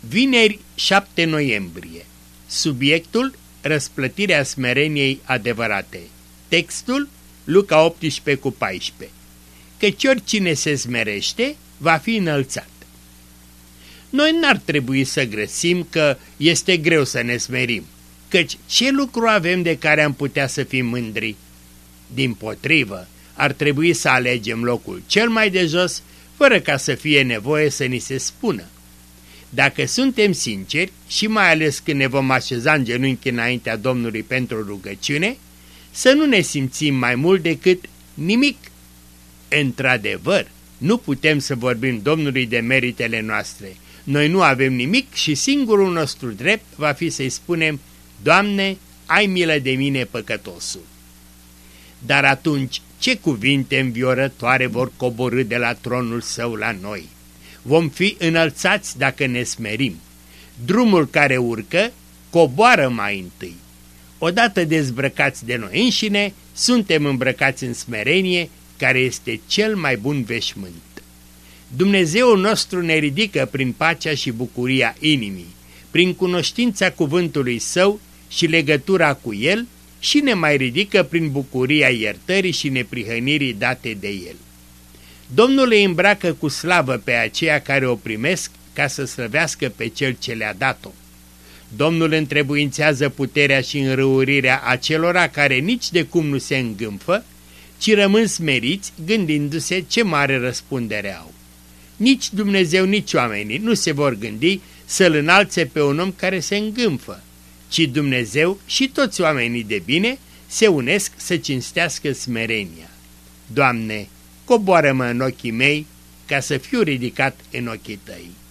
Vineri 7 noiembrie. Subiectul: răsplătirea smereniei adevărate. Textul: Luca 18:14. Căci oricine se smerește va fi înălțat. Noi n-ar trebui să grăsim că este greu să ne smerim, căci ce lucru avem de care am putea să fim mândri? Dimpotrivă, ar trebui să alegem locul cel mai de jos, fără ca să fie nevoie să ni se spună. Dacă suntem sinceri și mai ales când ne vom așeza în genunchi înaintea Domnului pentru rugăciune, să nu ne simțim mai mult decât nimic. Într-adevăr, nu putem să vorbim Domnului de meritele noastre. Noi nu avem nimic și singurul nostru drept va fi să-i spunem: Doamne, ai milă de mine, păcătosul. Dar atunci, ce cuvinte înviorătoare vor coborî de la tronul său la noi? Vom fi înălțați dacă ne smerim. Drumul care urcă coboară mai întâi. Odată dezbrăcați de noi înșine, suntem îmbrăcați în smerenie, care este cel mai bun veșmânt. Dumnezeul nostru ne ridică prin pacea și bucuria inimii, prin cunoștința cuvântului Său și legătura cu El, și ne mai ridică prin bucuria iertării și neprihănirii date de El. Domnul îi îmbracă cu slavă pe aceia care o primesc, ca să slăvească pe Cel ce le-a dat-o. Domnul întrebuințează puterea și înrăurirea acelora care nici de cum nu se îngânfă, ci rămân smeriți, gândindu-se ce mare răspundere au. Nici Dumnezeu, nici oamenii nu se vor gândi să-l înalțe pe un om care se îngânfă, ci Dumnezeu și toți oamenii de bine se unesc să cinstească smerenia. Doamne, coboară-mă în ochii mei ca să fiu ridicat în ochii Tăi.